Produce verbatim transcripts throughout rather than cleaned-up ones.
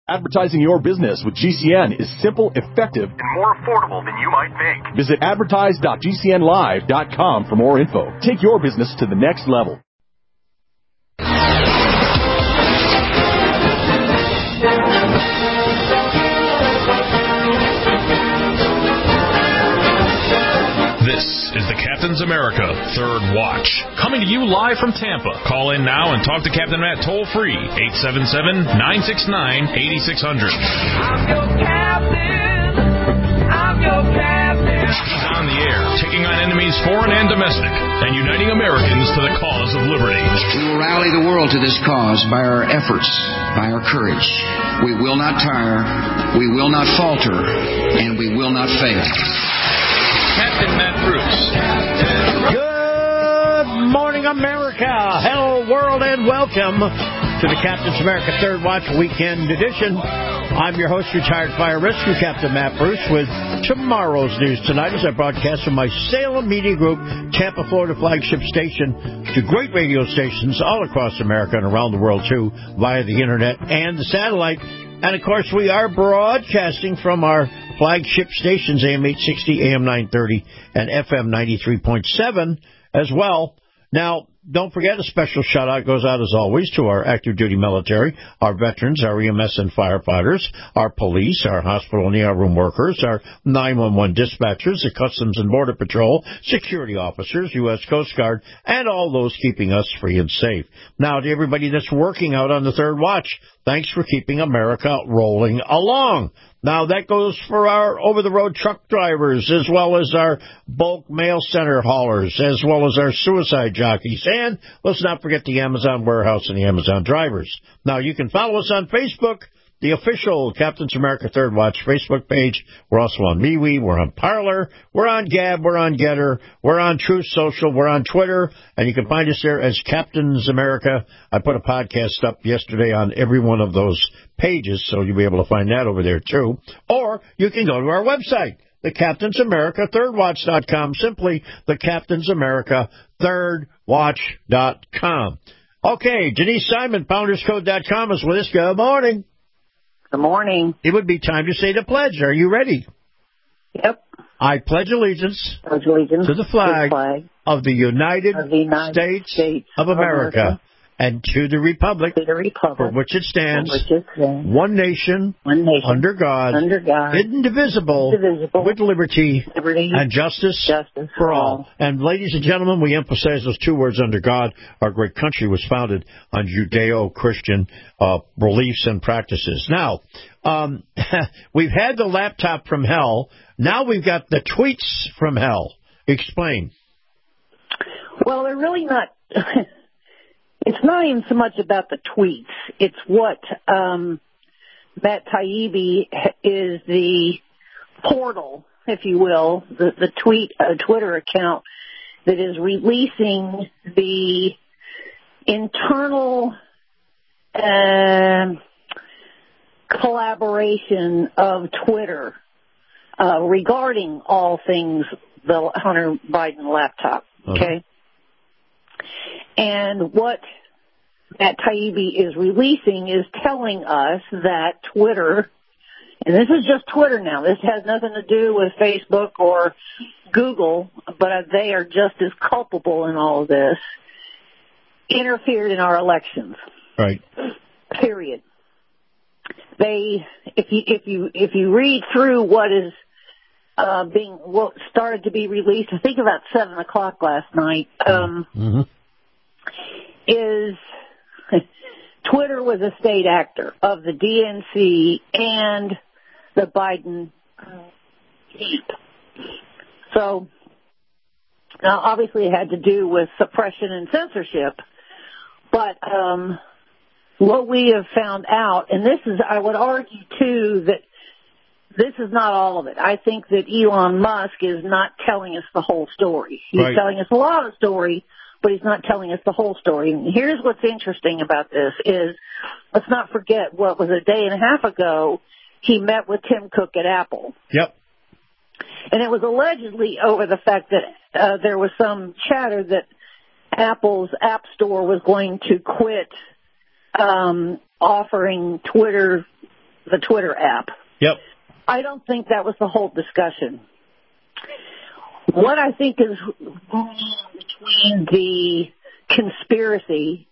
Advertising your business with G C N is simple, effective, and more affordable than you might think. Visit advertise dot g c n live dot com for more info. Take your business to the next level. This is the Captain's America Third Watch, coming to you live from Tampa. Call in now and talk to Captain Matt toll-free, eight seven seven, nine six nine, eight six zero zero. I'm your captain. I'm your captain. He's on the air, taking on enemies foreign and domestic, and uniting Americans to the cause of liberty. We will rally the world to this cause by our efforts, by our courage. We will not tire, we will not falter, and we will not fail. Captain Matt Bruce. Good morning, America. Hello, world, and welcome to the Captain's America Third Watch Weekend Edition. I'm your host, retired fire rescue Captain Matt Bruce, with tomorrow's news tonight as I broadcast from my Salem Media Group, Tampa, Florida flagship station to great radio stations all across America and around the world, too, via the internet and the satellite. And, of course, we are broadcasting from our flagship stations, A M eight sixty, A M nine thirty, and F M ninety-three point seven as well. Now, don't forget, a special shout-out goes out, as always, to our active duty military, our veterans, our E M S and firefighters, our police, our hospital and E R room workers, our nine one one dispatchers, the Customs and Border Patrol, security officers, U S Coast Guard, and all those keeping us free and safe. Now, to everybody that's working out on the Third Watch, thanks for keeping America rolling along. Now, that goes for our over-the-road truck drivers, as well as our bulk mail center haulers, as well as our suicide jockeys. And let's not forget the Amazon warehouse and the Amazon drivers. Now, you can follow us on Facebook, the official Captain's America Third Watch Facebook page. We're also on MeWe. We're on Parler. We're on Gab. We're on Getter. We're on Truth Social. We're on Twitter. And you can find us there as Captain's America. I put a podcast up yesterday on every one of those pages, so you'll be able to find that over there, too. Or you can go to our website, the Captain's America Third Watch dot com, simply the Captain's America Third Watch dot com. Okay, Denise Simon, Pounders Code dot com is with us. Good morning. Good morning. It would be time to say the pledge. Are you ready? Yep. I pledge allegiance, pledge allegiance to the flag, to the flag of the United, of the United States, States of America, America, and to the republic, to the republic for which it stands, which it stands one nation, one nation, under God, under God, indivisible, indivisible, with liberty, liberty and justice, justice for all. And ladies and gentlemen, we emphasize those two words, under God. Our great country was founded on Judeo-Christian uh, beliefs and practices. Now, um, we've had the laptop from hell. Now we've got the tweets from hell. Explain. Well, they're really not... It's not even so much about the tweets. It's what um, Matt Taibbi is the portal, if you will, the, the tweet uh, Twitter account that is releasing the internal uh, collaboration of Twitter uh, regarding all things the Hunter Biden laptop. Okay. Uh-huh. And what Matt Taibbi is releasing is telling us that Twitter, and this is just Twitter now, this has nothing to do with Facebook or Google, but they are just as culpable in all of this, interfered in our elections. Right. Period. They, if you, if you, if you read through what is uh, being, what started to be released, I think about seven o'clock last night, um, mm-hmm. is Twitter was a state actor of the D N C and the Biden camp. So, now obviously it had to do with suppression and censorship, but um, what we have found out, and this is, I would argue too, that this is not all of it. I think that Elon Musk is not telling us the whole story. He's right. telling us a lot of the story, but he's not telling us the whole story. And here's what's interesting about this is, let's not forget what was a day and a half ago, he met with Tim Cook at Apple. Yep. And it was allegedly over the fact that uh, there was some chatter that Apple's App Store was going to quit um, offering Twitter the Twitter app. Yep. I don't think that was the whole discussion. What I think is going on between the conspiracy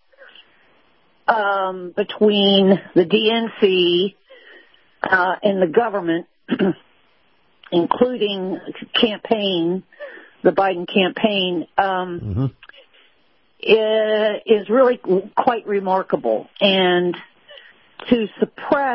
um, between the D N C uh, and the government, including campaign, the Biden campaign, um, mm-hmm. is, is really quite remarkable. And to suppress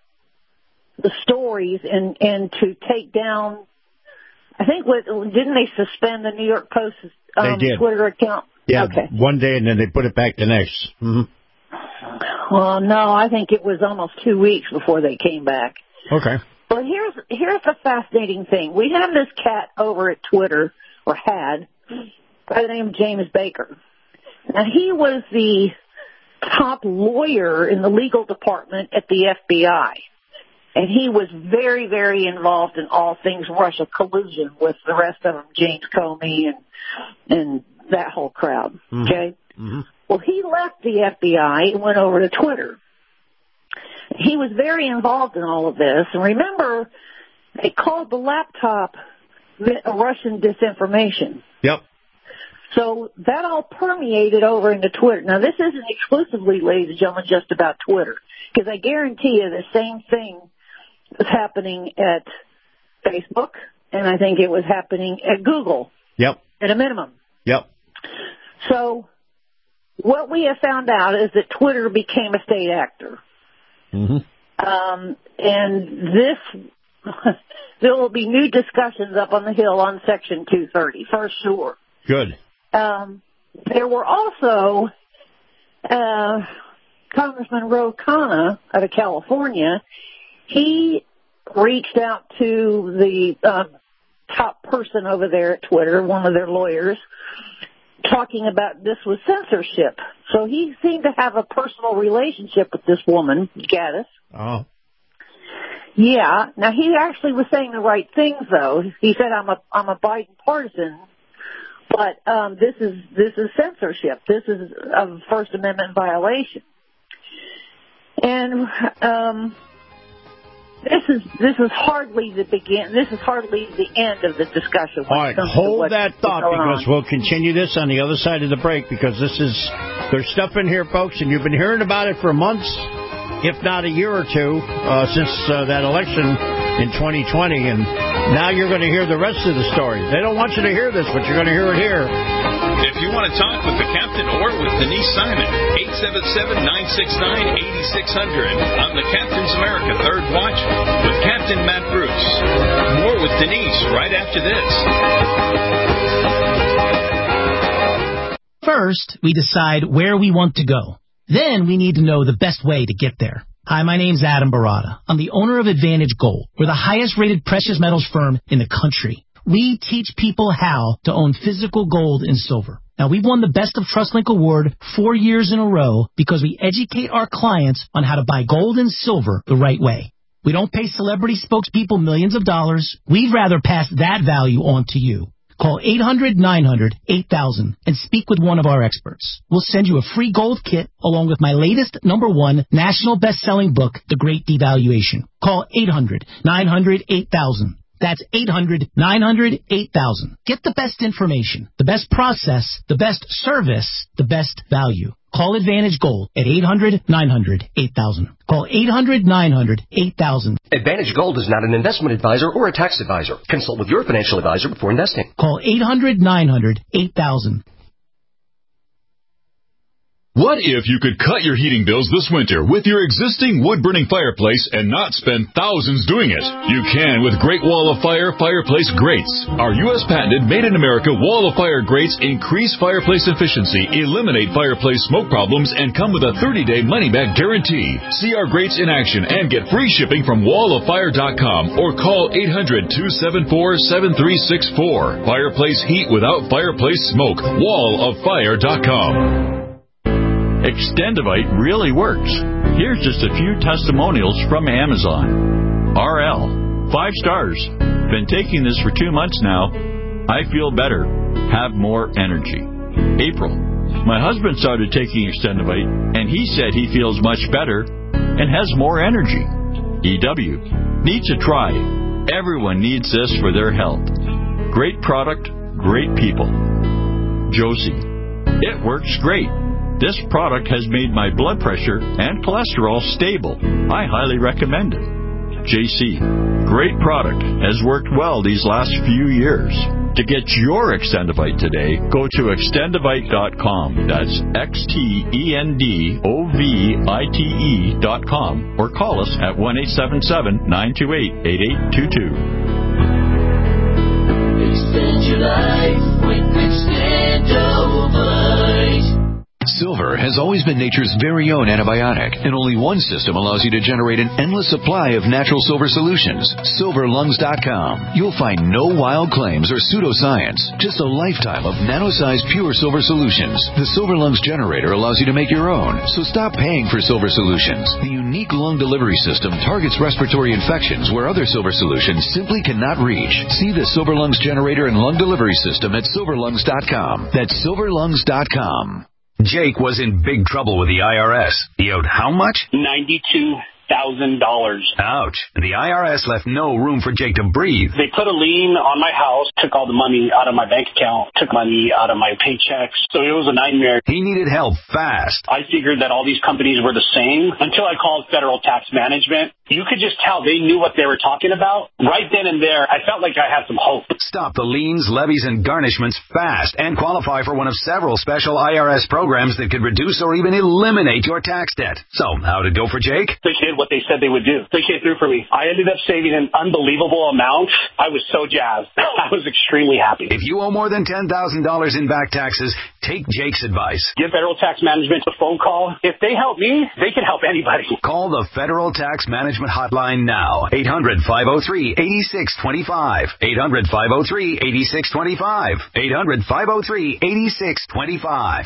the stories and, and to take down, I think, what, didn't they suspend the New York Post um, they did. Twitter account? Yeah, okay. One day and then they put it back the next. Mm-hmm. Well, no, I think it was almost two weeks before they came back. Okay. Well, here's here's the fascinating thing. We have this cat over at Twitter, or had, by the name of James Baker. Now, he was the top lawyer in the legal department at the F B I. And he was very, very involved in all things Russia collusion with the rest of them, James Comey and and that whole crowd. Mm-hmm. Okay? Mm-hmm. Well, he left the F B I and went over to Twitter. He was very involved in all of this. And remember, they called the laptop Russian disinformation. Yep. So that all permeated over into Twitter. Now, this isn't exclusively, ladies and gentlemen, just about Twitter. Because I guarantee you the same thing was happening at Facebook, and I think it was happening at Google. Yep. At a minimum. Yep. So what we have found out is that Twitter became a state actor. Mm-hmm. Um, and this, there will be new discussions up on the Hill on Section two thirty, for sure. Good. Um, there were also uh, Congressman Ro Khanna out of California. He reached out to the uh, top person over there at Twitter, one of their lawyers, talking about this was censorship. So he seemed to have a personal relationship with this woman, Gaddis. Oh. Yeah. Now, he actually was saying the right things, though. He said, I'm a I'm a Biden partisan, but um, this is this is censorship. This is a First Amendment violation. And um, this is this is hardly the begin. This is hardly the end of the discussion. All right, hold that thought because on. We'll continue this on the other side of the break because this is there's stuff in here, folks, and you've been hearing about it for months, if not a year or two, uh, since uh, that election in twenty twenty, and now you're going to hear the rest of the story. They don't want you to hear this, but you're going to hear it here. If you want to talk with the captain or with Denise Simon, eight seven seven, nine six nine, eight six zero zero on the Captain's America Third Watch with Captain Matt Bruce. More with Denise right after this. First, we decide where we want to go. Then we need to know the best way to get there. Hi, my name's Adam Barada. I'm the owner of Advantage Gold. We're the highest-rated precious metals firm in the country. We teach people how to own physical gold and silver. Now, we've won the Best of TrustLink Award four years in a row because we educate our clients on how to buy gold and silver the right way. We don't pay celebrity spokespeople millions of dollars. We'd rather pass that value on to you. Call eight hundred, nine hundred, eight thousand and speak with one of our experts. We'll send you a free gold kit along with my latest number one national best-selling book, The Great Devaluation. Call eight hundred, nine hundred, eight thousand. That's eight hundred, nine hundred, eight thousand. Get the best information, the best process, the best service, the best value. Call Advantage Gold at eight hundred, nine hundred, eight thousand. Call eight hundred, nine hundred, eight thousand. Advantage Gold is not an investment advisor or a tax advisor. Consult with your financial advisor before investing. Call eight hundred, nine hundred, eight thousand. What if you could cut your heating bills this winter with your existing wood-burning fireplace and not spend thousands doing it? You can with Great Wall of Fire Fireplace Grates. Our U S patented made-in-America Wall of Fire grates increase fireplace efficiency, eliminate fireplace smoke problems, and come with a thirty-day money-back guarantee. See our grates in action and get free shipping from wall of fire dot com or call eight hundred, two seven four, seven three six four. Fireplace heat without fireplace smoke. wall of fire dot com. Extendivite really works. Here's just a few testimonials from Amazon. R L, five stars. Been taking this for two months now. I feel better. Have more energy. April, my husband started taking Extendivite, and he said he feels much better and has more energy. E W. Needs a try. Everyone needs this for their health. Great product, great people. Josie. It works great. This product has made my blood pressure and cholesterol stable. I highly recommend it. J C. Great product. Has worked well these last few years. To get your Extendovite today, go to extendovite dot com. That's X T E N D O V I T E dot com. Or call us at one eight seven seven, nine two eight, eight eight two two. Extend your life with Extendovite. Silver has always been nature's very own antibiotic, and only one system allows you to generate an endless supply of natural silver solutions. silver lungs dot com. You'll find no wild claims or pseudoscience, just a lifetime of nano-sized pure silver solutions. The Silver Lungs generator allows you to make your own, so stop paying for silver solutions. The unique lung delivery system targets respiratory infections where other silver solutions simply cannot reach. See the Silver Lungs generator and lung delivery system at silver lungs dot com. That's silver lungs dot com. Jake was in big trouble with the I R S. He owed how much? ninety-two thousand dollars. Ouch. The I R S left no room for Jake to breathe. They put a lien on my house, took all the money out of my bank account, took money out of my paychecks. So it was a nightmare. He needed help fast. I figured that all these companies were the same until I called Federal Tax Management. You could just tell they knew what they were talking about. Right then and there, I felt like I had some hope. Stop the liens, levies, and garnishments fast and qualify for one of several special I R S programs that could reduce or even eliminate your tax debt. So, how'd it go for Jake? They did what they said they would do. They came through for me. I ended up saving an unbelievable amount. I was so jazzed. I was extremely happy. If you owe more than ten thousand dollars in back taxes, take Jake's advice. Give Federal Tax Management a phone call. If they help me, they can help anybody. Call the Federal Tax Management hotline now. eight hundred, five oh three, eight six two five. eight hundred, five oh three, eight six two five. eight hundred, five oh three, eight six two five.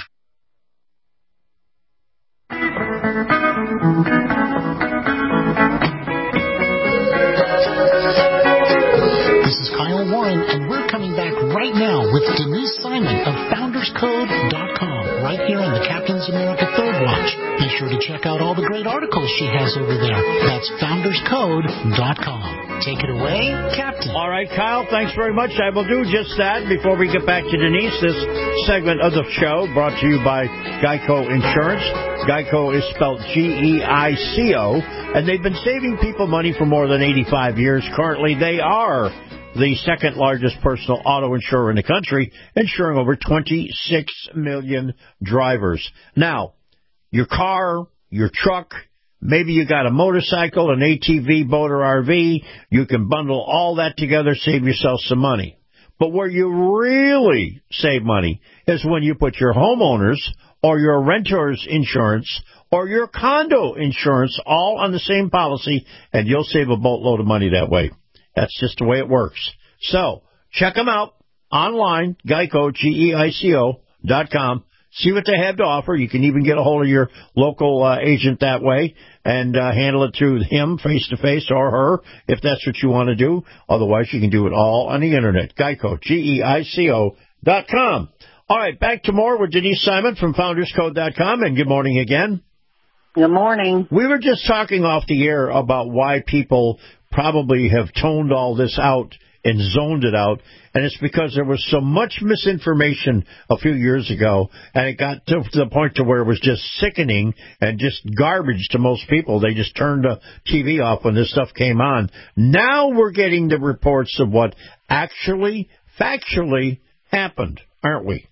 This is Kyle Warren, and we're coming back right now with Denise Simon of founders code dot com, right here on the Captain's America Third Watch. Be sure to check out all the great articles she has over there. That's founders code dot com. Take it away, Captain. All right, Kyle, thanks very much. I will do just that. Before we get back to Denise, this segment of the show brought to you by Geico Insurance. Geico is spelled G E I C O, and they've been saving people money for more than eighty-five years. Currently, they are the second largest personal auto insurer in the country, insuring over twenty-six million drivers. Now, your car, your truck, maybe you got a motorcycle, an A T V, boat, or R V. You can bundle all that together, save yourself some money. But where you really save money is when you put your homeowners or your renter's insurance or your condo insurance all on the same policy, and you'll save a boatload of money that way. That's just the way it works. So, check them out online, Geico, G E I C O dot com. See what they have to offer. You can even get a hold of your local uh, agent that way and uh, handle it through him face-to-face or her if that's what you want to do. Otherwise, you can do it all on the Internet. Geico, G E I C O dot com. All right, back to more with Denise Simon from founders code dot com, and good morning again. Good morning. We were just talking off the air about why people probably have toned all this out and zoned it out, and it's because there was so much misinformation a few years ago, and it got to the point to where it was just sickening and just garbage to most people. They just turned the T V off when this stuff came on. Now we're getting the reports of what actually, factually happened, aren't we?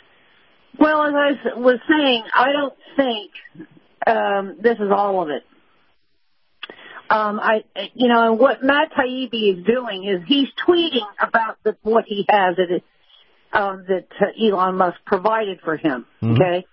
Well, as I was saying, I don't think um, this is all of it. Um, I, you know, and what Matt Taibbi is doing is he's tweeting about the, what he has that, um, that uh, Elon Musk provided for him. Mm-hmm. Okay,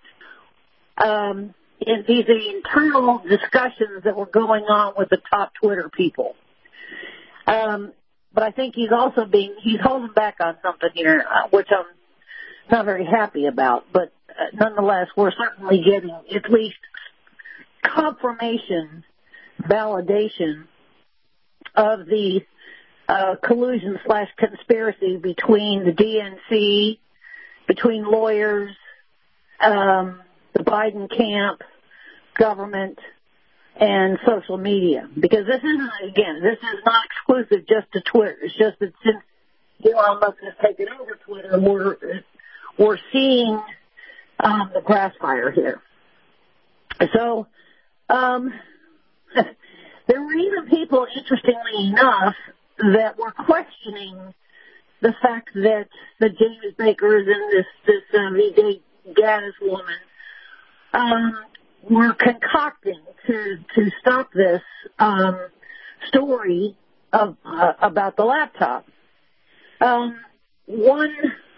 um, and these are the internal discussions that were going on with the top Twitter people. Um, but I think he's also being he's holding back on something here, uh, which I'm not very happy about. But uh, nonetheless, we're certainly getting at least confirmation, validation of the uh, collusion slash conspiracy between the D N C, between lawyers, um, the Biden camp, government, and social media. Because this isn't, again, this is not exclusive just to Twitter. It's just that since Elon Musk has taken over Twitter, we're, we're seeing um, the grass fire here. So, um, there were even people, interestingly enough, that were questioning the fact that the James Bakers and this, this uh, Vijay Gaddis woman um, were concocting to, to stop this um, story of, uh, about the laptop. Um, one,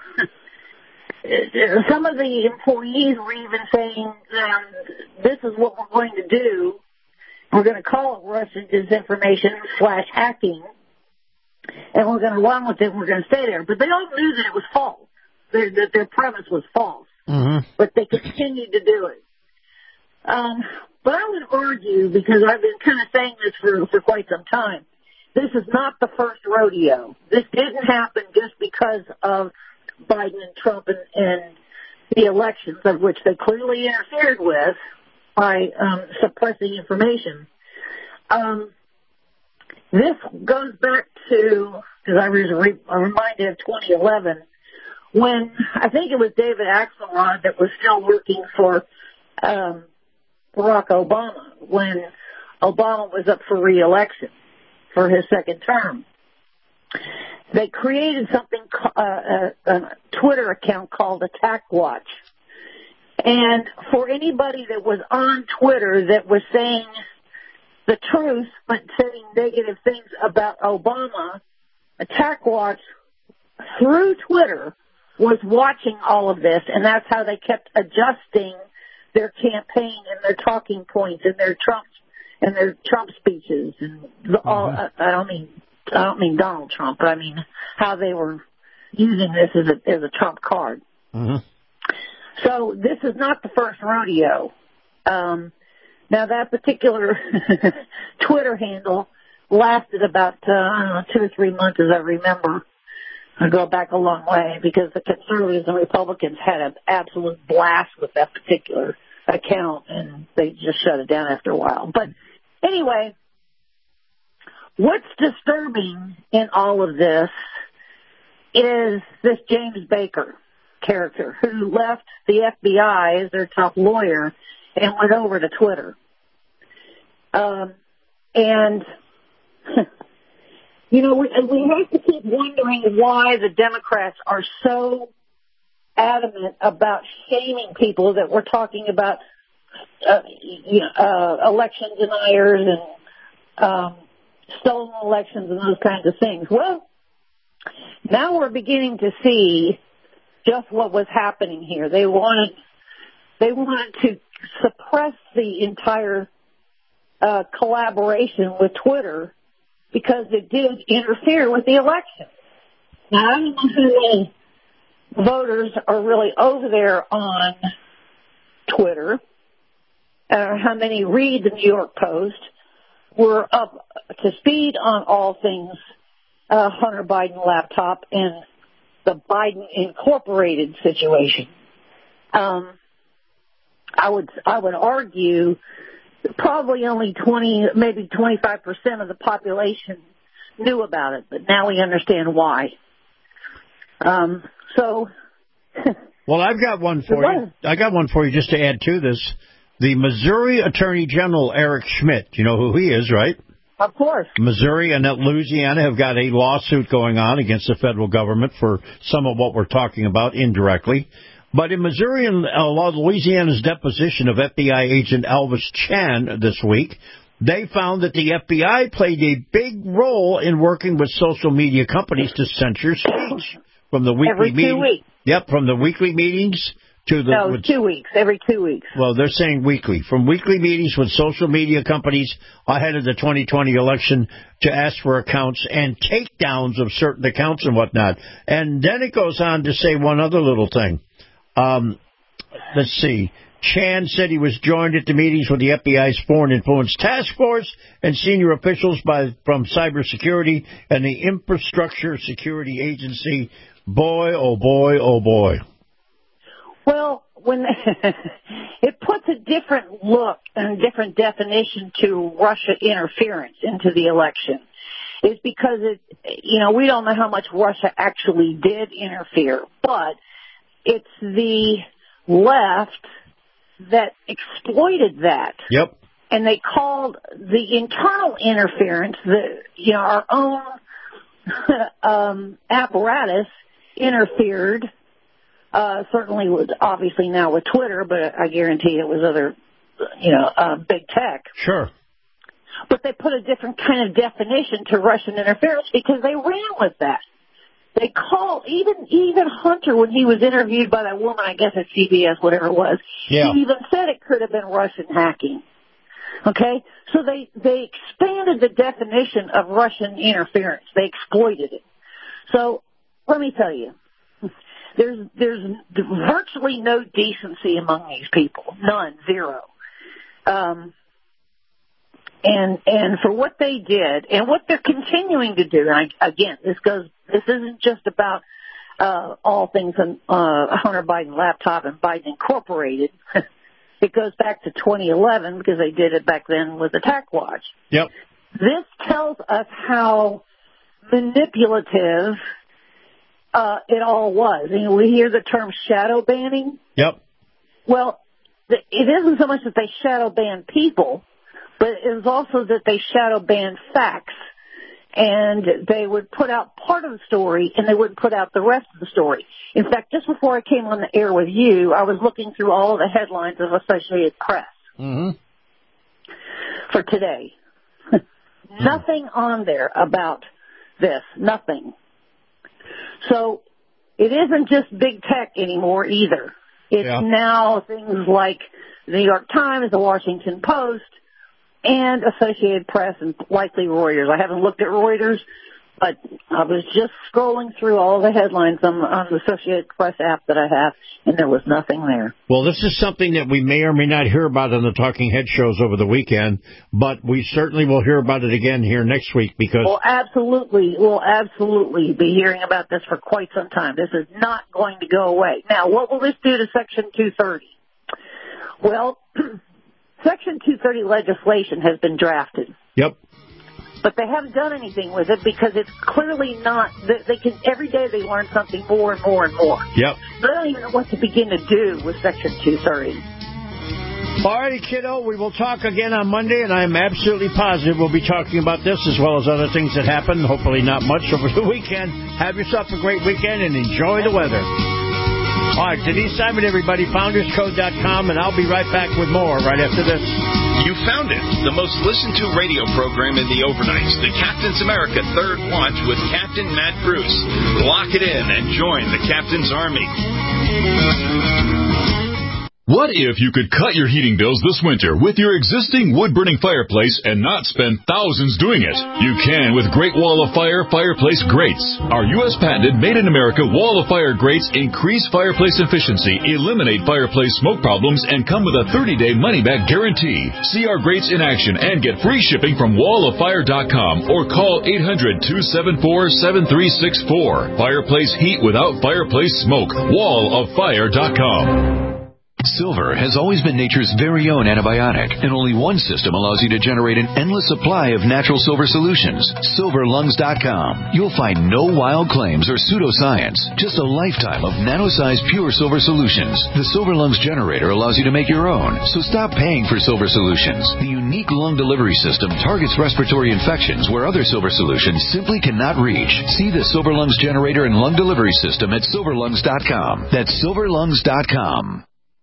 some of the employees were even saying, um, this is what we're going to do. We're going to call it Russian disinformation slash hacking, and we're going to run with it, and we're going to stay there. But they all knew that it was false, their, that their premise was false. Mm-hmm. But they continued to do it. Um, but I would argue, because I've been kind of saying this for, for quite some time, this is not the first rodeo. This didn't happen just because of Biden and Trump and, and the elections, of which they clearly interfered with by um, suppressing information. Um, this goes back to, because I was re- reminded of twenty eleven, when I think it was David Axelrod that was still working for um, Barack Obama when Obama was up for re-election for his second term. They created something, uh, a, a Twitter account called Attack Watch. And for anybody that was on Twitter that was saying the truth but saying negative things about Obama, Attack Watch through Twitter was watching all of this, and that's how they kept adjusting their campaign and their talking points and their Trump and their Trump speeches and the, all. Mm-hmm. I don't mean I don't mean Donald Trump, but I mean how they were using this as a as a Trump card. Mm-hmm. So this is not the first rodeo. Um, now that particular Twitter handle lasted about uh, I don't know two or three months, as I remember. I go back a long way because the conservatives and Republicans had an absolute blast with that particular account, and they just shut it down after a while. But anyway, what's disturbing in all of this is this James Baker character who left the F B I as their top lawyer and went over to Twitter. Um, and... You know, we, we have to keep wondering why the Democrats are so adamant about shaming people that we're talking about, uh, you know, uh, election deniers and um, stolen elections and those kinds of things. Well, now we're beginning to see just what was happening here. They wanted, they wanted to suppress the entire uh, collaboration with Twitter because it did interfere with the election. Now, I don't know how many voters are really over there on Twitter, or how many read the New York Post. We're up to speed on all things uh, Hunter Biden laptop and the Biden Incorporated situation. Um, I would I would argue probably only twenty, maybe twenty-five percent of the population knew about it, but now we understand why. Um, so. Well, I've got one for you. I got one for you just to add to this. The Missouri Attorney General, Eric Schmidt, you know who he is, right? Of course. Missouri and Louisiana have got a lawsuit going on against the federal government for some of what we're talking about indirectly. But in Missouri and uh, Louisiana's deposition of F B I agent Elvis Chan this week, they found that the F B I played a big role in working with social media companies to censor speech from the weekly Every two meetings. weeks. Yep, from the weekly meetings to the... No, with, two weeks, every two weeks. Well, they're saying weekly. From weekly meetings with social media companies ahead of the twenty twenty election to ask for accounts and takedowns of certain accounts and whatnot. And then it goes on to say one other little thing. Um, let's see. Chan said he was joined at the meetings with the F B I's Foreign Influence Task Force and senior officials by from cybersecurity and the Infrastructure Security Agency. Boy, oh boy, oh boy. Well, when it puts a different look and a different definition to Russia interference into the election, is because it, you know, we don't know how much Russia actually did interfere, but it's the left that exploited that. Yep. And they called the internal interference, the, you know, our own um, apparatus interfered, uh, certainly with, obviously now with Twitter, but I guarantee it was other, you know, uh, big tech. Sure. But they put a different kind of definition to Russian interference because they ran with that. They called, even even Hunter, when he was interviewed by that woman, I guess at C B S, whatever it was, yeah. he even said it could have been Russian hacking. Okay? So they, they expanded the definition of Russian interference. They exploited it. So let me tell you, there's there's virtually no decency among these people. None. Zero. Um, and and for what they did and what they're continuing to do, and I, again, this goes. This isn't just about uh, all things on uh, Hunter Biden laptop and Biden Incorporated. It goes back to twenty eleven because they did it back then with Attack Watch. Yep. This tells us how manipulative uh, it all was. You know, we hear the term shadow banning. Yep. Well, it isn't so much that they shadow ban people, but it is also that they shadow ban facts. And they would put out part of the story, and they wouldn't put out the rest of the story. In fact, just before I came on the air with you, I was looking through all of the headlines of Associated Press mm-hmm. for today. Nothing on there about this. Nothing. So it isn't just big tech anymore either. It's yeah. now things like the New York Times, the Washington Post, and Associated Press, and likely Reuters. I haven't looked at Reuters, but I was just scrolling through all the headlines on, on the Associated Press app that I have, and there was nothing there. Well, this is something that we may or may not hear about on the Talking Head shows over the weekend, but we certainly will hear about it again here next week because... Well, absolutely. We'll absolutely be hearing about this for quite some time. This is not going to go away. Now, what will this do to Section two thirty? Well... Section two thirty legislation has been drafted. Yep. But they haven't done anything with it because it's clearly not, they can, every day they learn something more and more and more. Yep. They don't even know what to begin to do with Section two thirty. All righty, kiddo, we will talk again on Monday, and I am absolutely positive we'll be talking about this as well as other things that happen, hopefully not much over the weekend. Have yourself a great weekend and enjoy the weather. All right, Denise Simon, everybody, founders code dot com, and I'll be right back with more right after this. You found it, the most listened to radio program in the overnights, the Captain's America Third Watch with Captain Matt Bruce. Lock it in and join the Captain's Army. What if you could cut your heating bills this winter with your existing wood-burning fireplace and not spend thousands doing it? You can with Great Wall of Fire Fireplace Grates. Our U S patented made-in-America Wall of Fire grates increase fireplace efficiency, eliminate fireplace smoke problems, and come with a thirty-day money-back guarantee. See our grates in action and get free shipping from wall of fire dot com or call eight hundred, two seven four, seven three six four. Fireplace heat without fireplace smoke. wall of fire dot com. Silver has always been nature's very own antibiotic, and only one system allows you to generate an endless supply of natural silver solutions. silver lungs dot com. You'll find no wild claims or pseudoscience, just a lifetime of nano-sized pure silver solutions. The Silver Lungs generator allows you to make your own, so stop paying for silver solutions. The unique lung delivery system targets respiratory infections where other silver solutions simply cannot reach. See the Silver Lungs generator and lung delivery system at silver lungs dot com. That's silver lungs dot com.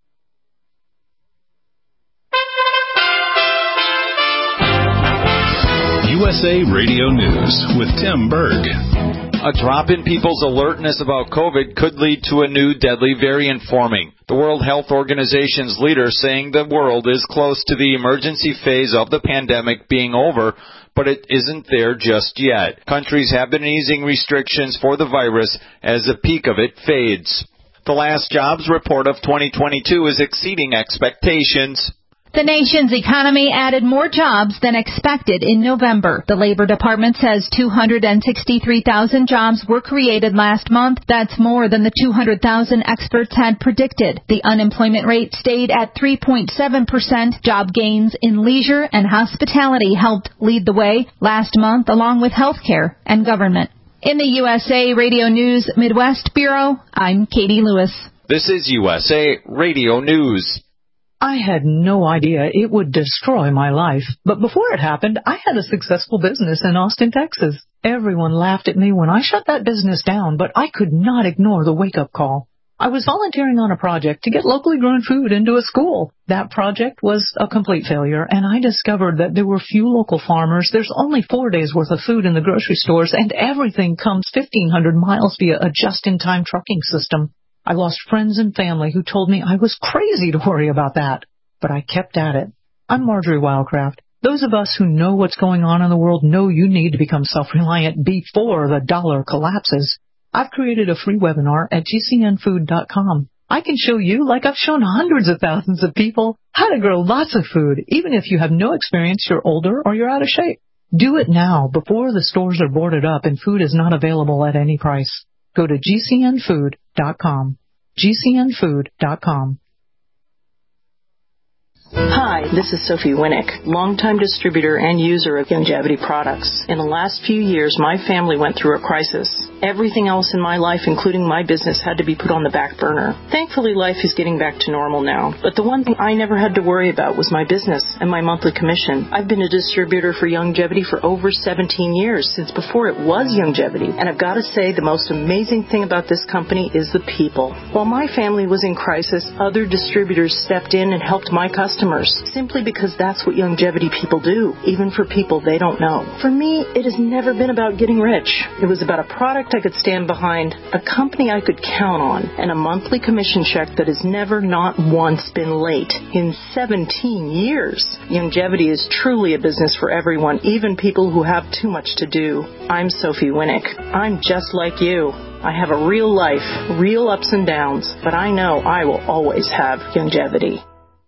U S A Radio News with Tim Berg. A drop in people's alertness about COVID could lead to a new deadly variant forming. The World Health Organization's leader saying the world is close to the emergency phase of the pandemic being over, but it isn't there just yet. Countries have been easing restrictions for the virus as the peak of it fades. The last jobs report of twenty twenty-two is exceeding expectations. The nation's economy added more jobs than expected in November. The Labor Department says two hundred sixty-three thousand jobs were created last month. That's more than the two hundred thousand experts had predicted. The unemployment rate stayed at three point seven percent. Job gains in leisure and hospitality helped lead the way last month, along with healthcare and government. In the U S A Radio News Midwest Bureau, I'm Katie Lewis. This is U S A Radio News. I had no idea it would destroy my life, but before it happened, I had a successful business in Austin, Texas. Everyone laughed at me when I shut that business down, but I could not ignore the wake-up call. I was volunteering on a project to get locally grown food into a school. That project was a complete failure, and I discovered that there were few local farmers. There's only four days' worth of food in the grocery stores, and everything comes fifteen hundred miles via a just-in-time trucking system. I lost friends and family who told me I was crazy to worry about that, but I kept at it. I'm Marjorie Wildcraft. Those of us who know what's going on in the world know you need to become self-reliant before the dollar collapses. I've created a free webinar at G C N food dot com. I can show you, like I've shown hundreds of thousands of people, how to grow lots of food, even if you have no experience, you're older, or you're out of shape. Do it now, before the stores are boarded up and food is not available at any price. Go to G C N food dot com. G C N food dot com. Hi, this is Sophie Winnick, longtime distributor and user of Youngevity products. In the last few years, my family went through a crisis. Everything else in my life, including my business, had to be put on the back burner. Thankfully, life is getting back to normal now. But the one thing I never had to worry about was my business and my monthly commission. I've been a distributor for Youngevity for over seventeen years, since before it was Youngevity. And I've got to say, the most amazing thing about this company is the people. While my family was in crisis, other distributors stepped in and helped my customers, simply because that's what Youngevity people do, even for people they don't know. For me, it has never been about getting rich. It was about a product I could stand behind, a company I could count on, and a monthly commission check that has never, not once, been late in seventeen years. Youngevity is truly a business for everyone, even people who have too much to do. I'm Sophie Winnick. I'm just like you. I have a real life, real ups and downs, but I know I will always have Youngevity.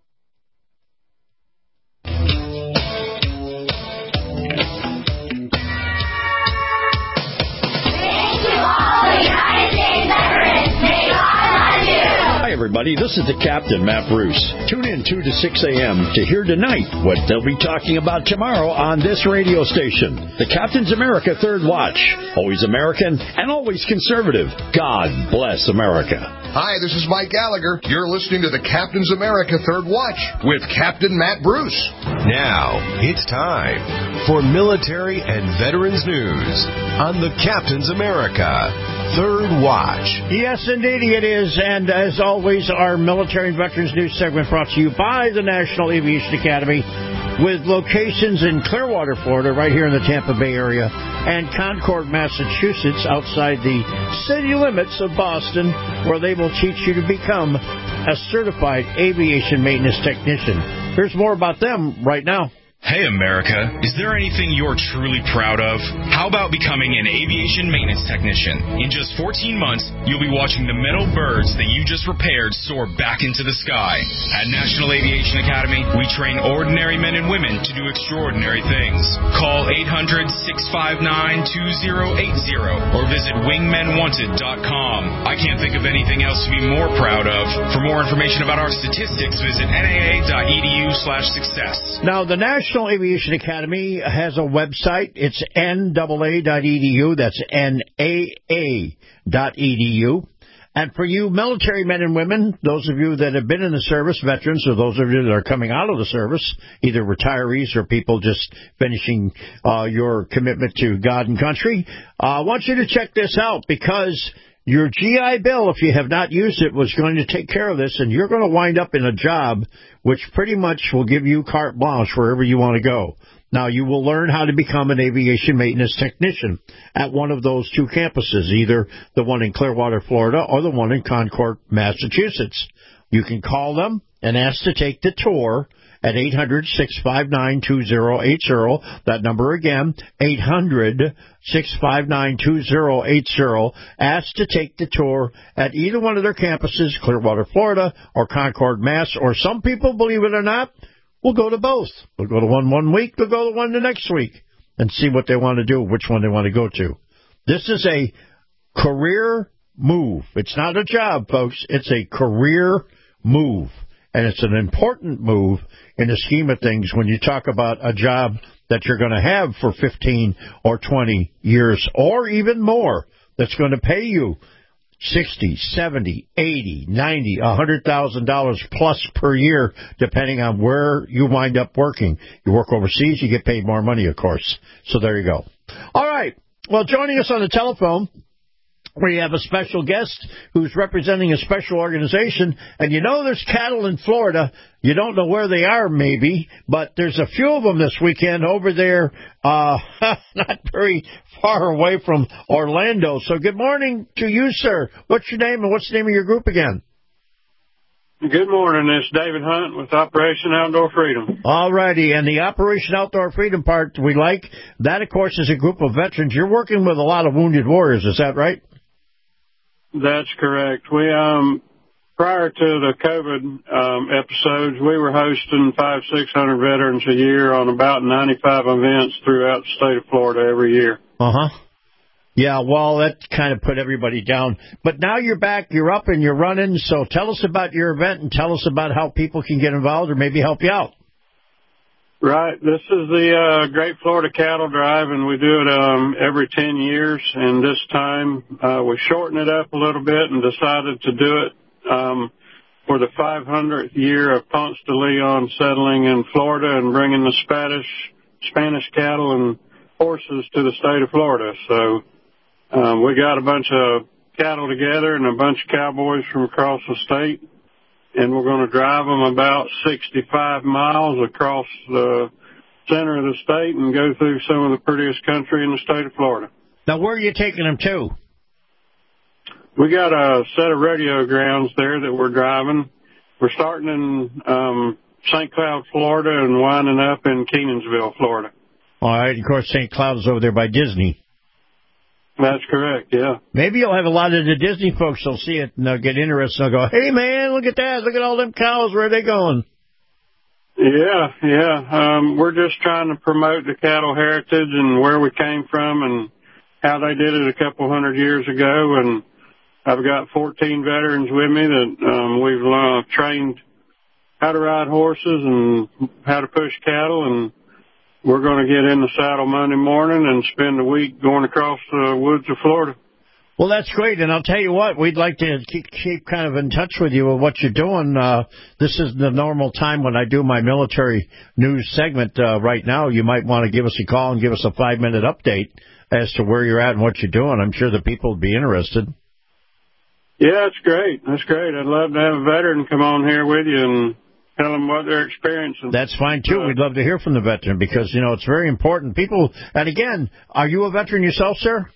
Everybody, this is the Captain, Matt Bruce. Tune in two to six a.m. to hear tonight what they'll be talking about tomorrow on this radio station. The Captain's America Third Watch. Always American and always conservative. God bless America. Hi, this is Mike Gallagher. You're listening to the Captain's America Third Watch with Captain Matt Bruce. Now, it's time for military and veterans news on the Captain's America Third Watch. Yes, indeed it is. And as always, our military and veterans news segment brought to you by the National Aviation Academy, with locations in Clearwater, Florida, right here in the Tampa Bay area, and Concord, Massachusetts, outside the city limits of Boston, where they will teach you to become a certified aviation maintenance technician. Here's more about them right now. Hey, America, is there anything you're truly proud of? How about becoming an aviation maintenance technician? In just fourteen months, you'll be watching the metal birds that you just repaired soar back into the sky. At National Aviation Academy, we train ordinary men and women to do extraordinary things. Call eight hundred, six five nine, two zero eight zero or visit wingmen wanted dot com. I can't think of anything else to be more proud of. For more information about our statistics, visit N A A dot E D U slash success. Now, the National National Aviation Academy has a website. It's N A A dot E D U. That's N A A dot E D U. And for you military men and women, those of you that have been in the service, veterans, or those of you that are coming out of the service, either retirees or people just finishing uh, your commitment to God and country, uh, I want you to check this out, because your G I Bill, if you have not used it, was going to take care of this, and you're going to wind up in a job which pretty much will give you carte blanche wherever you want to go. Now, you will learn how to become an aviation maintenance technician at one of those two campuses, either the one in Clearwater, Florida, or the one in Concord, Massachusetts. You can call them and ask to take the tour at eight hundred, six five nine, two zero eight zero. That number again, eight hundred, six five nine, two zero eight zero. Ask to take the tour at either one of their campuses, Clearwater, Florida, or Concord, Mass. Or some people, believe it or not, will go to both. They'll go to one one week, they'll go to one the next week, and see what they want to do, which one they want to go to. This is a career move. It's not a job, folks. It's a career move. And it's an important move in the scheme of things when you talk about a job that you're going to have for fifteen or twenty years or even more that's going to pay you sixty, seventy, eighty, ninety, one hundred thousand dollars plus per year, depending on where you wind up working. You work overseas, you get paid more money, of course. So there you go. All right. Well, joining us on the telephone, we have a special guest who's representing a special organization. And you know there's cattle in Florida. You don't know where they are, maybe, but there's a few of them this weekend over there, uh, not very far away from Orlando. So good morning to you, sir. What's your name and what's the name of your group again? Good morning. It's David Hunt with Operation Outdoor Freedom. All righty. And the Operation Outdoor Freedom part we like. That, of course, is a group of veterans. You're working with a lot of wounded warriors. Is that right? That's correct. We, um, prior to the COVID um, episodes, we were hosting five, six hundred veterans a year on about ninety-five events throughout the state of Florida every year. Uh huh. Yeah, well, that kind of put everybody down. But now you're back, you're up and you're running. So tell us about your event and tell us about how people can get involved or maybe help you out. Right. This is the uh, Great Florida Cattle Drive, and we do it um, every ten years. And this time uh, we shortened it up a little bit and decided to do it um, for the five hundredth year of Ponce de Leon settling in Florida and bringing the Spanish, Spanish cattle and horses to the state of Florida. So um, we got a bunch of cattle together and a bunch of cowboys from across the state. And we're going to drive them about sixty-five miles across the center of the state and go through some of the prettiest country in the state of Florida. Now, where are you taking them to? We got a set of rodeo grounds there that we're driving. We're starting in um, Saint Cloud, Florida, and winding up in Kenansville, Florida. All right. Of course, Saint Cloud is over there by Disney. That's correct, yeah. Maybe you'll have a lot of the Disney folks that'll see it and they'll get interested and they'll go, hey, man, look at that. Look at all them cows. Where are they going? Yeah, yeah. Um, we're just trying to promote the cattle heritage and where we came from and how they did it a couple hundred years ago. And I've got fourteen veterans with me that um, we've uh, trained how to ride horses and how to push cattle, and we're going to get in the saddle Monday morning and spend a week going across the woods of Florida. Well, that's great, and I'll tell you what, we'd like to keep, keep kind of in touch with you with what you're doing. Uh, this is the normal time when I do my military news segment uh, right now. You might want to give us a call and give us a five-minute update as to where you're at and what you're doing. I'm sure the people would be interested. Yeah, that's great. That's great. I'd love to have a veteran come on here with you and tell them what they're experiencing. That's fine, too. We'd love to hear from the veteran because, you know, it's very important. People, and again, are you a veteran yourself, sir?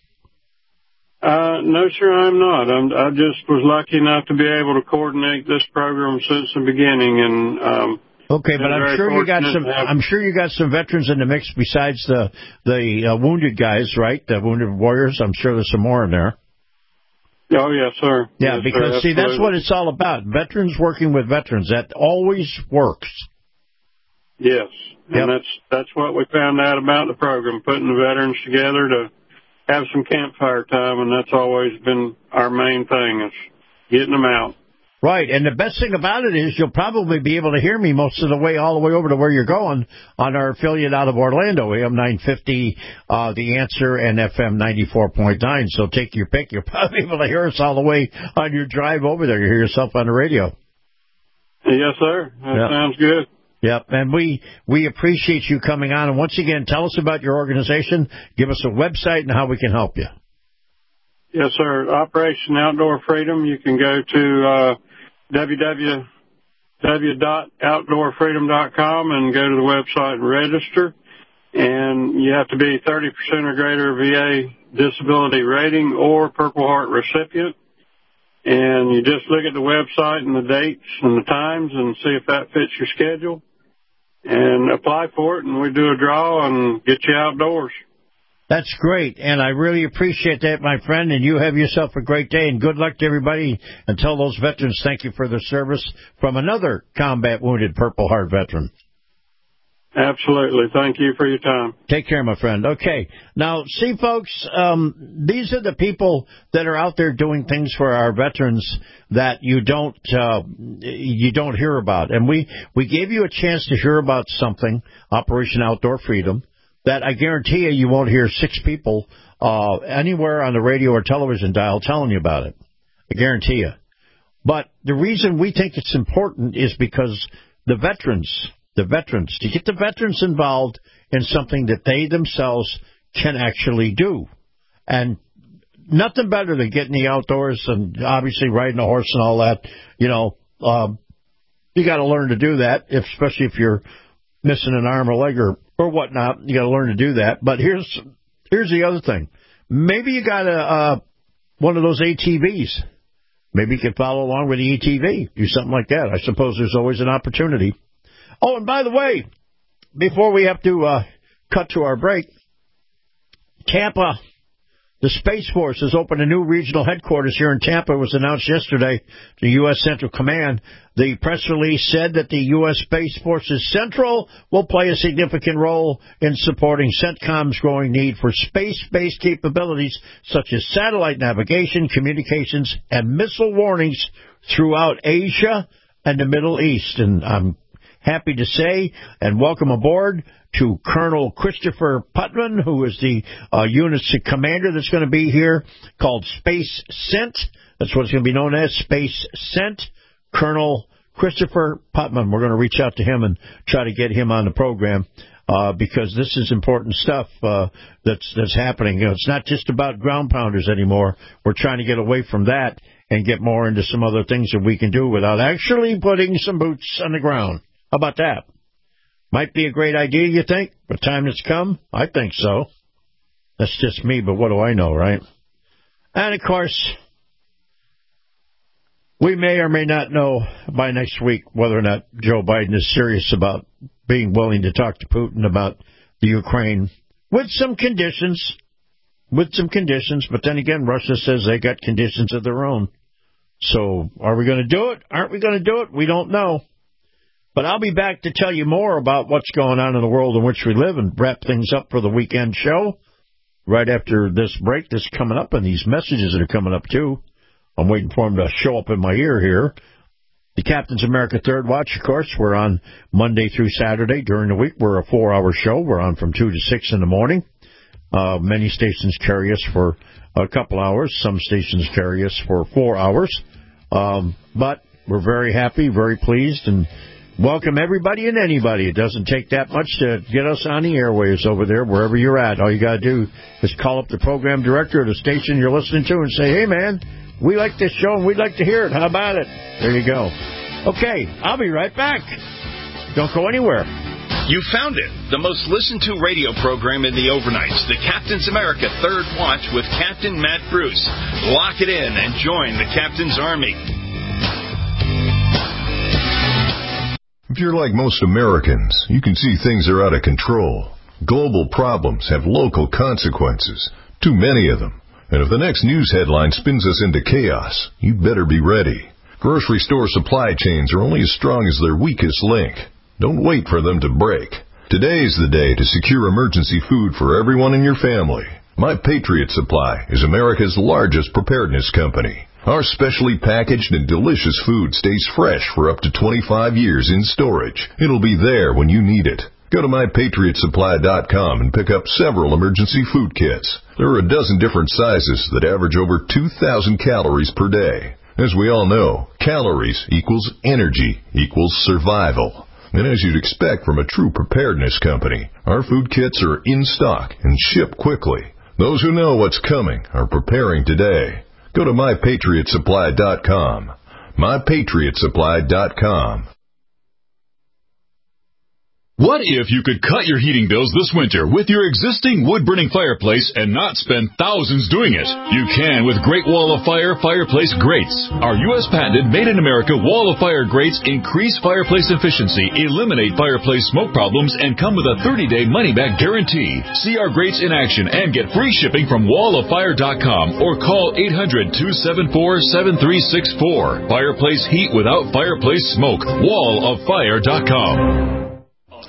Uh, no, sir, I'm not. I'm, I just was lucky enough to be able to coordinate this program since the beginning. And um, okay, but I'm sure you got some. I'm sure you got some veterans in the mix besides the the uh, wounded guys, right? The wounded warriors. I'm sure there's some more in there. Oh, yes, sir. Yeah, yes, because, sir, see, that's what it's all about. Veterans working with veterans. That always works. Yes, and yep. that's that's what we found out about the program, putting the veterans together to have some campfire time, and that's always been our main thing, is getting them out. Right, and the best thing about it is you'll probably be able to hear me most of the way, all the way over to where you're going on our affiliate out of Orlando, A M nine fifty, uh, The Answer, and F M ninety-four point nine. So take your pick. You'll probably be able to hear us all the way on your drive over there. You hear yourself on the radio. Yes, sir. That yep. sounds good. Yep, and we, we appreciate you coming on. And once again, tell us about your organization. Give us a website and how we can help you. Yes, sir. Operation Outdoor Freedom. You can go to uh, w w w dot outdoor freedom dot com and go to the website and register. And you have to be thirty percent or greater V A disability rating or Purple Heart recipient. And you just look at the website and the dates and the times and see if that fits your schedule. And apply for it, and we do a draw and get you outdoors. That's great, and I really appreciate that, my friend, and you have yourself a great day, and good luck to everybody, and tell those veterans thank you for their service from another combat wounded Purple Heart veteran. Absolutely. Thank you for your time. Take care, my friend. Okay. Now, see, folks, um, these are the people that are out there doing things for our veterans that you don't uh, you don't hear about. And we, we gave you a chance to hear about something, Operation Outdoor Freedom, that I guarantee you you won't hear six people uh, anywhere on the radio or television dial telling you about it. I guarantee you. But the reason we think it's important is because the veterans, the veterans, to get the veterans involved in something that they themselves can actually do. And nothing better than getting the outdoors and obviously riding a horse and all that. You know, um, you got to learn to do that, if, especially if you're missing an arm or leg or, or whatnot. You got to learn to do that. But here's here's the other thing. Maybe you got a uh, one of those A T Vs. Maybe you can follow along with the A T V, do something like that. I suppose there's always an opportunity. Oh, and by the way, before we have to uh, cut to our break, Tampa, the Space Force has opened a new regional headquarters here in Tampa. It was announced yesterday, the U S Central Command. The press release said that the U S Space Force's Central will play a significant role in supporting CENTCOM's growing need for space-based capabilities such as satellite navigation, communications, and missile warnings throughout Asia and the Middle East. And I'm happy to say and welcome aboard to Colonel Christopher Putman, who is the uh, unit's commander that's going to be here, called Space Cent. That's what it's going to be known as, Space Cent. Colonel Christopher Putman. We're going to reach out to him and try to get him on the program uh, because this is important stuff uh, that's that's happening. You know, it's not just about ground pounders anymore. We're trying to get away from that and get more into some other things that we can do without actually putting some boots on the ground. How about that? Might be a great idea, you think? The time has come? I think so. That's just me, but what do I know, right? And, of course, we may or may not know by next week whether or not Joe Biden is serious about being willing to talk to Putin about the Ukraine with some conditions, with some conditions. But then again, Russia says they got conditions of their own. So are we going to do it? Aren't we going to do it? We don't know. But I'll be back to tell you more about what's going on in the world in which we live and wrap things up for the weekend show right after this break that's coming up and these messages that are coming up, too. I'm waiting for them to show up in my ear here. The Captain's America Third Watch, of course, we're on Monday through Saturday. During the week, we're a four-hour show. We're on from two to six in the morning. Uh, many stations carry us for a couple hours. Some stations carry us for four hours. Um, but we're very happy, very pleased, and welcome everybody and anybody. It doesn't take that much to get us on the airwaves over there, wherever you're at. All you got to do is call up the program director of the station you're listening to and say, hey, man, we like this show and we'd like to hear it. How about it? There you go. Okay, I'll be right back. Don't go anywhere. You found it. The most listened to radio program in the overnights, the Captain's America Third Watch with Captain Matt Bruce. Lock it in and join the Captain's Army. If you're like most Americans, you can see things are out of control. Global problems have local consequences, too many of them. And if the next news headline spins us into chaos, you'd better be ready. Grocery store supply chains are only as strong as their weakest link. Don't wait for them to break. Today's the day to secure emergency food for everyone in your family. My Patriot Supply is America's largest preparedness company. Our specially packaged and delicious food stays fresh for up to twenty-five years in storage. It'll be there when you need it. Go to my patriot supply dot com and pick up several emergency food kits. There are a dozen different sizes that average over two thousand calories per day. As we all know, calories equals energy equals survival. And as you'd expect from a true preparedness company, our food kits are in stock and ship quickly. Those who know what's coming are preparing today. Go to my patriot supply dot com. my patriot supply dot com. What if you could cut your heating bills this winter with your existing wood-burning fireplace and not spend thousands doing it? You can with Great Wall of Fire Fireplace Grates. Our U S patented made-in-America Wall of Fire grates increase fireplace efficiency, eliminate fireplace smoke problems, and come with a thirty-day money-back guarantee. See our grates in action and get free shipping from wall of fire dot com or call eight hundred, two seven four, seven three six four. Fireplace heat without fireplace smoke. wall of fire dot com.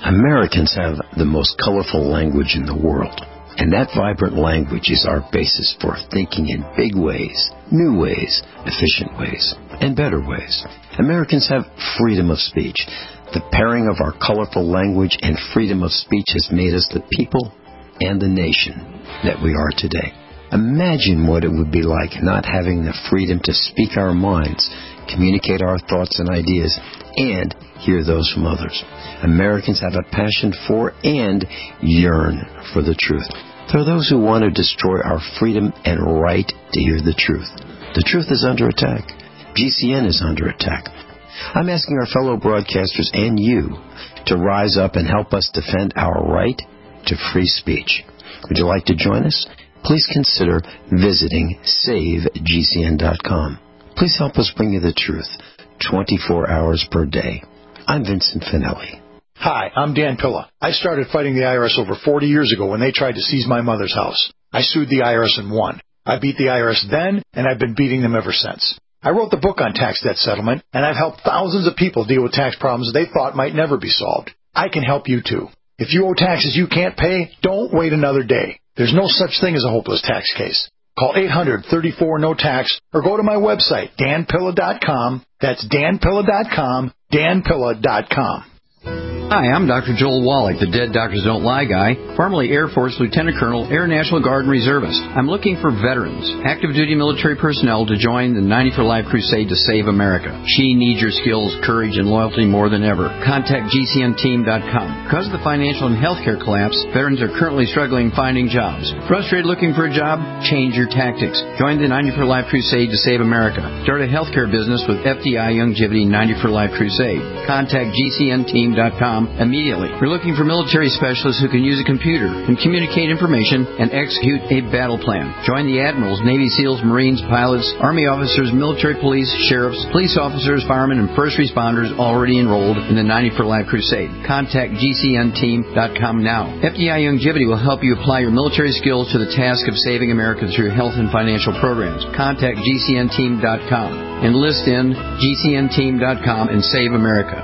Americans have the most colorful language in the world, and that vibrant language is our basis for thinking in big ways, new ways, efficient ways, and better ways. Americans have freedom of speech. The pairing of our colorful language and freedom of speech has made us the people and the nation that we are today. Imagine what it would be like not having the freedom to speak our minds, communicate our thoughts and ideas, and hear those from others. Americans have a passion for and yearn for the truth. There are those who want to destroy our freedom and right to hear the truth. The truth is under attack. G C N is under attack. I'm asking our fellow broadcasters and you to rise up and help us defend our right to free speech. Would you like to join us? Please consider visiting save G C N dot com. Please help us bring you the truth twenty-four hours per day. I'm Vincent Finelli. Hi, I'm Dan Pilla. I started fighting the I R S over forty years ago when they tried to seize my mother's house. I sued the I R S and won. I beat the I R S then, and I've been beating them ever since. I wrote the book on tax debt settlement, and I've helped thousands of people deal with tax problems they thought might never be solved. I can help you too. If you owe taxes you can't pay, don't wait another day. There's no such thing as a hopeless tax case. Call eight hundred, thirty-four, no tax or go to my website, dan pilla dot com. That's dan pilla dot com, dan pilla dot com. Hi, I'm Doctor Joel Wallach, the Dead Doctors Don't Lie guy, formerly Air Force Lieutenant Colonel, Air National Guard and Reservist. I'm looking for veterans, active duty military personnel to join the ninety for Life crusade to save America. She needs your skills, courage, and loyalty more than ever. Contact G C N team dot com. Because of the financial and healthcare collapse, veterans are currently struggling finding jobs. Frustrated looking for a job? Change your tactics. Join the ninety for Life crusade to save America. Start a healthcare business with F D I Youngevity ninety for Life crusade. Contact G C N team dot com immediately. We're looking for military specialists who can use a computer and communicate information and execute a battle plan. Join the admirals, Navy SEALs, Marines, pilots, Army officers, military police, sheriffs, police officers, firemen, and first responders already enrolled in the ninety for Life crusade. Contact G C N team dot com now. F D I Youngevity will help you apply your military skills to the task of saving America through health and financial programs. Contact G C N team dot com. Enlist in G C N team dot com and save America.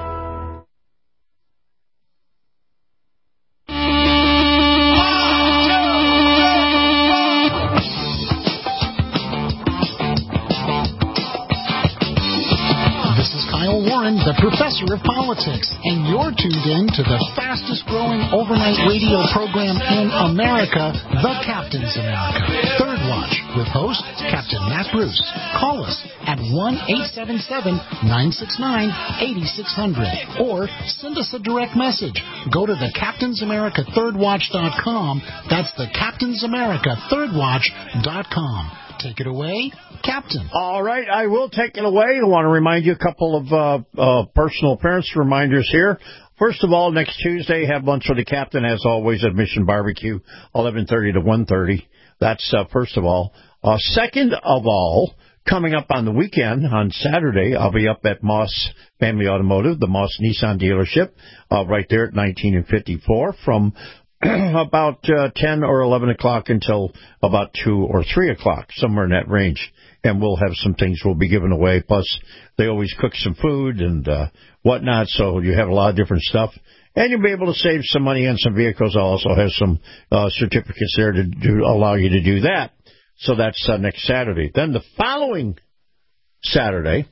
The Professor of Politics, and you're tuned in to the fastest growing overnight radio program in America, The Captain's America Third Watch, with host Captain Matt Bruce. Call us at one eight seven seven, nine six nine, eight six zero zero or send us a direct message. Go to the Captain's America Third Watch dot com. That's the Captain's America Third Watch dot com. Take it away, Captain. All right, I will take it away. I want to remind you a couple of uh, uh, personal appearance reminders here. First of all, next Tuesday, have lunch with the Captain, as always, at Mission Barbecue, eleven thirty to one thirty. That's uh, first of all. Uh, second of all, coming up on the weekend, on Saturday, I'll be up at Moss Family Automotive, the Moss Nissan dealership, uh, right there at nineteen and fifty-four, from about uh, ten or eleven o'clock until about two or three o'clock, somewhere in that range. And we'll have some things we'll be giving away. Plus, they always cook some food and uh, whatnot, so you have a lot of different stuff. And you'll be able to save some money on some vehicles. I'll also have some uh, certificates there to do, allow you to do that. So that's uh, next Saturday. Then the following Saturday,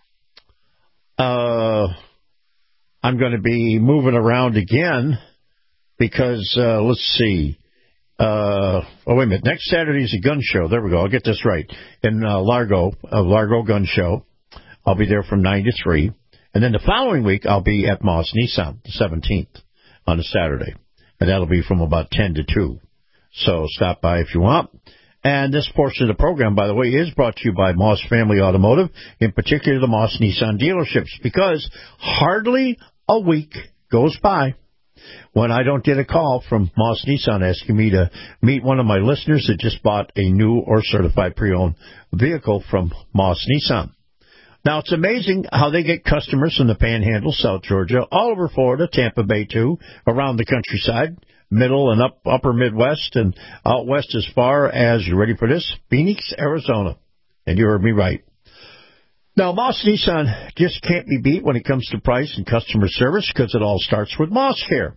uh, I'm going to be moving around again. Because, uh, let's see, uh, oh, wait a minute, next Saturday is a gun show. There we go, I'll get this right. In uh, Largo, a Largo Gun Show. I'll be there from nine to three. And then the following week, I'll be at Moss Nissan, the seventeenth, on a Saturday. And that'll be from about ten to two. So stop by if you want. And this portion of the program, by the way, is brought to you by Moss Family Automotive, in particular the Moss Nissan dealerships, because hardly a week goes by when I don't get a call from Moss Nissan asking me to meet one of my listeners that just bought a new or certified pre-owned vehicle from Moss Nissan. Now, it's amazing how they get customers from the Panhandle, South Georgia, all over Florida, Tampa Bay, too, around the countryside, middle and up upper Midwest, and out west as far as, you ready for this, Phoenix, Arizona. And you heard me right. Now, Moss Nissan just can't be beat when it comes to price and customer service because it all starts with Moss Care.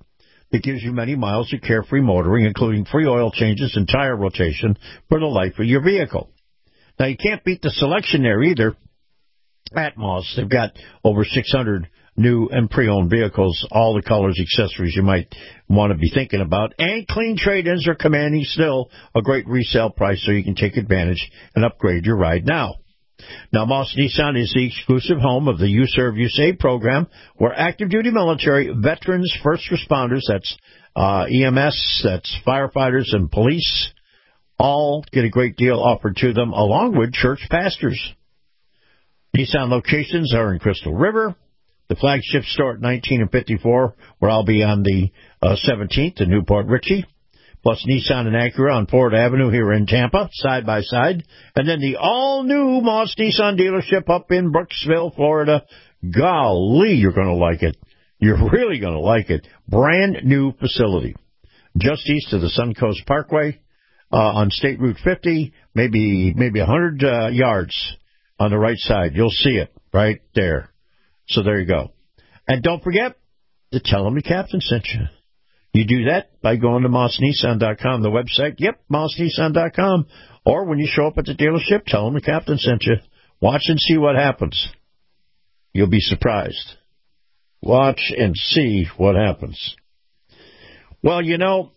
that gives you many miles of carefree motoring, including free oil changes and tire rotation for the life of your vehicle. Now, you can't beat the selection there either at Moss. They've got over six hundred new and pre-owned vehicles, all the colors, accessories you might want to be thinking about. And clean trade-ins are commanding still a great resale price, so you can take advantage and upgrade your ride now. Now, Moss Nissan is the exclusive home of the You Serve, You Save program, where active-duty military, veterans, first responders, that's uh, E M S, that's firefighters and police, all get a great deal offered to them, along with church pastors. Nissan locations are in Crystal River, the flagship store at nineteen and fifty-four, where I'll be on the uh, seventeenth in Newport Richey, plus Nissan and Acura on Ford Avenue here in Tampa, side by side, and then the all-new Moss Nissan dealership up in Brooksville, Florida. Golly, you're going to like it. You're really going to like it. Brand new facility, just east of the Suncoast Parkway uh, on State Route fifty, maybe maybe one hundred uh, yards on the right side. You'll see it right there. So there you go. And don't forget to tell them the captain sent you. You do that by going to Moss Nissan dot com, the website. Yep, Moss Nissan dot com. Or when you show up at the dealership, tell them the captain sent you. Watch and see what happens. You'll be surprised. Watch and see what happens. Well, you know,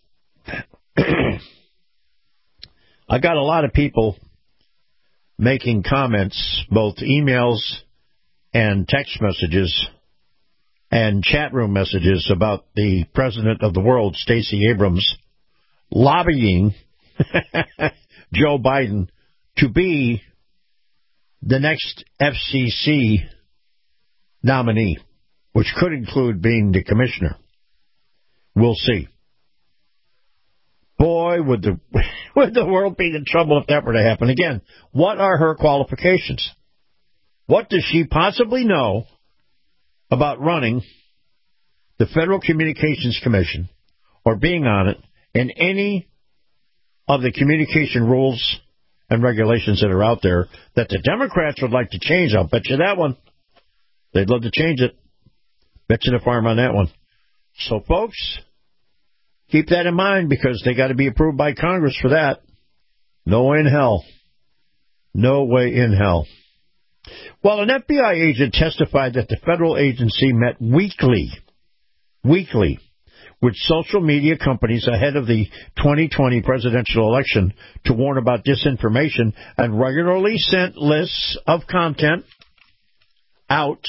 I got a lot of people making comments, both emails and text messages and chat room messages about the president of the world, Stacey Abrams, lobbying Joe Biden to be the next F C C nominee, which could include being the commissioner. We'll see. Boy, would the, would the world be in trouble if that were to happen. Again, what are her qualifications? What does she possibly know about running the Federal Communications Commission or being on it in any of the communication rules and regulations that are out there that the Democrats would like to change? I'll bet you that one. They'd love to change it. Bet you the farm on that one. So, folks, keep that in mind because they got to be approved by Congress for that. No way in hell. No way in hell. Well, an F B I agent testified that the federal agency met weekly, weekly, with social media companies ahead of the twenty twenty presidential election to warn about disinformation and regularly sent lists of content out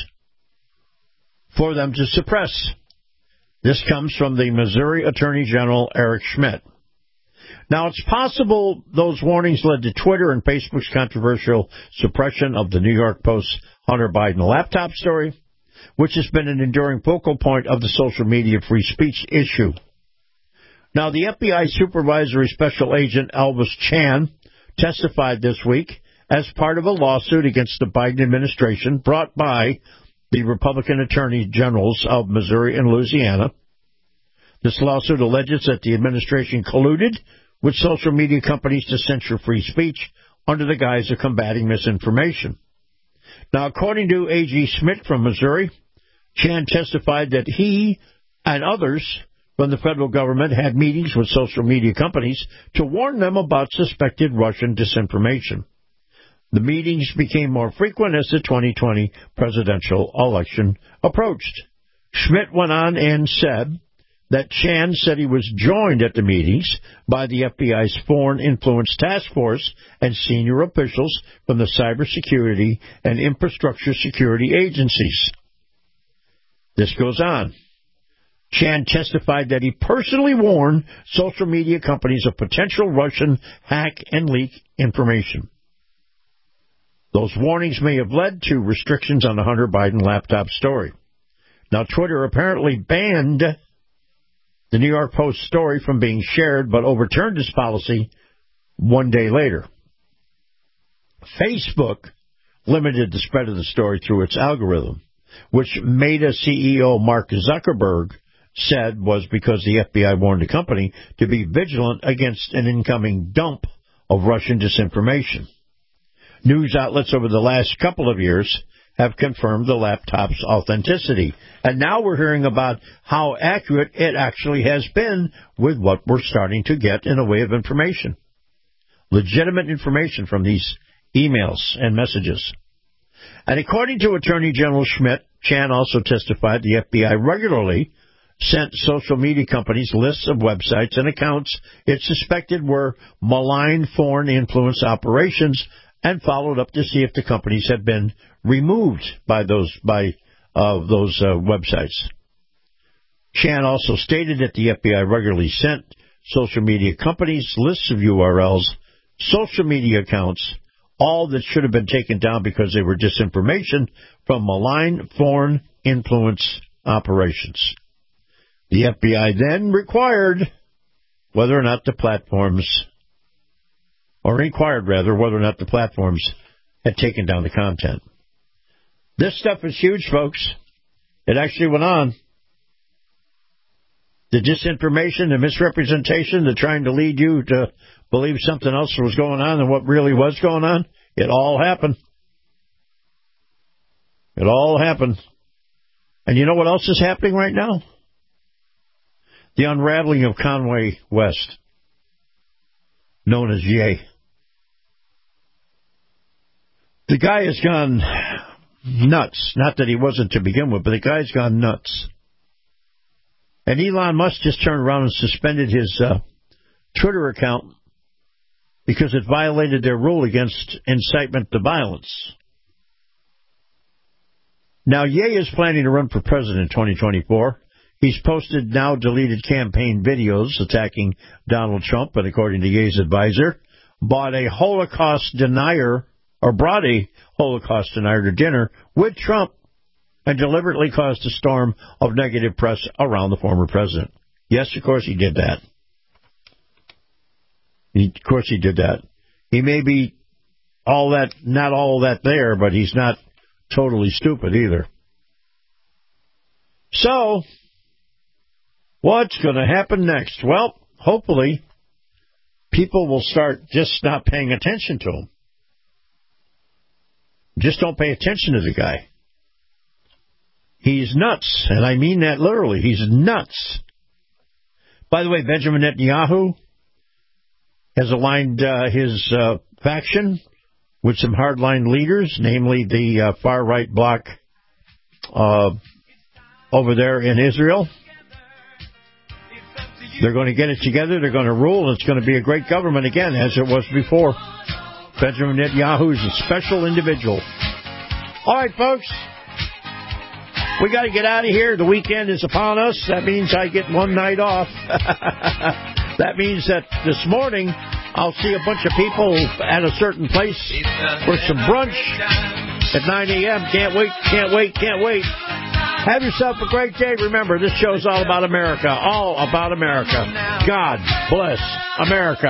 for them to suppress. This comes from the Missouri Attorney General Eric Schmidt. Now, it's possible those warnings led to Twitter and Facebook's controversial suppression of the New York Post's Hunter Biden laptop story, which has been an enduring focal point of the social media free speech issue. Now, the F B I Supervisory Special Agent Elvis Chan testified this week as part of a lawsuit against the Biden administration brought by the Republican Attorney Generals of Missouri and Louisiana. This lawsuit alleges that the administration colluded with social media companies to censor free speech under the guise of combating misinformation. Now, according to A G Schmidt from Missouri, Chan testified that he and others from the federal government had meetings with social media companies to warn them about suspected Russian disinformation. The meetings became more frequent as the twenty twenty presidential election approached. Schmidt went on and said that Chan said he was joined at the meetings by the F B I's Foreign Influence Task Force and senior officials from the cybersecurity and infrastructure security agencies. This goes on. Chan testified that he personally warned social media companies of potential Russian hack and leak information. Those warnings may have led to restrictions on the Hunter Biden laptop story. Now, Twitter apparently banned the New York Post story from being shared, but overturned this policy one day later. Facebook limited the spread of the story through its algorithm, which Meta C E O Mark Zuckerberg said was because the F B I warned the company to be vigilant against an incoming dump of Russian disinformation. News outlets over the last couple of years have confirmed the laptop's authenticity. And now we're hearing about how accurate it actually has been with what we're starting to get in the way of information. Legitimate information from these emails and messages. And according to Attorney General Schmidt, Chan also testified the F B I regularly sent social media companies lists of websites and accounts it suspected were malign foreign influence operations, and followed up to see if the companies had been removed by those by uh, those uh, websites. Chan also stated that the F B I regularly sent social media companies lists of U R Ls, social media accounts, all that should have been taken down because they were disinformation from malign foreign influence operations. The F B I then required whether or not the platforms, or inquired rather, whether or not the platforms had taken down the content. This stuff is huge, folks. It actually went on. The disinformation, the misrepresentation, the trying to lead you to believe something else was going on than what really was going on, it all happened. It all happened. And you know what else is happening right now? The unraveling of Conway West, known as Ye. The guy has gone nuts. Not that he wasn't to begin with, but the guy's gone nuts. And Elon Musk just turned around and suspended his uh, Twitter account because it violated their rule against incitement to violence. Now, Ye is planning to run for president in twenty twenty-four. He's posted now deleted campaign videos attacking Donald Trump, and according to Ye's advisor, bought a Holocaust denier, or brought a Holocaust denier to dinner with Trump, and deliberately caused a storm of negative press around the former president. Yes, of course he did that. He, of course he did that. He may be all that, not all that there, but he's not totally stupid either. So, what's going to happen next? Well, hopefully, people will start just not paying attention to him. Just don't pay attention to the guy. He's nuts, and I mean that literally. He's nuts. By the way, Benjamin Netanyahu has aligned uh, his uh, faction with some hardline leaders, namely the uh, far-right bloc uh, over there in Israel. They're going to get it together. They're going to rule, and it's going to be a great government again, as it was before. Benjamin Netanyahu is a special individual. All right, folks. We got to get out of here. The weekend is upon us. That means I get one night off. That means that this morning I'll see a bunch of people at a certain place for some brunch at nine a.m. Can't wait, can't wait, can't wait. Have yourself a great day. Remember, this show's all about America. All about America. God bless America.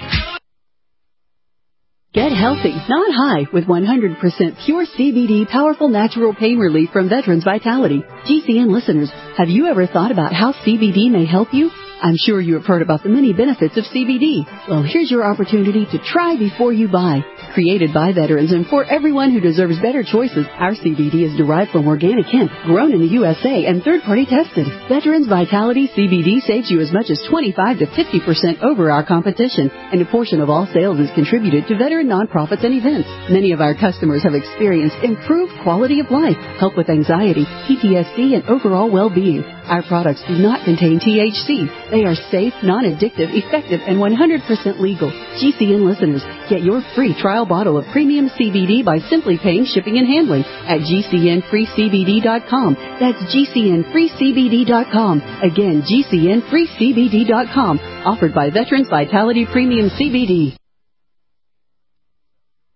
Get healthy, not high, with one hundred percent pure C B D powerful natural pain relief from Veterans Vitality. G C N listeners, have you ever thought about how C B D may help you? I'm sure you have heard about the many benefits of C B D. Well, here's your opportunity to try before you buy. Created by veterans and for everyone who deserves better choices, our C B D is derived from organic hemp, grown in the U S A and third-party tested. Veterans Vitality C B D saves you as much as twenty-five to fifty percent over our competition, and a portion of all sales is contributed to veteran nonprofits and events. Many of our customers have experienced improved quality of life, help with anxiety, P T S D, and overall well-being. Our products do not contain T H C. They are safe, non-addictive, effective, and one hundred percent legal. G C N listeners, get your free trial bottle of premium C B D by simply paying shipping and handling at G C N free C B D dot com. That's G C N free C B D dot com. Again, G C N free C B D dot com. Offered by Veterans Vitality Premium C B D.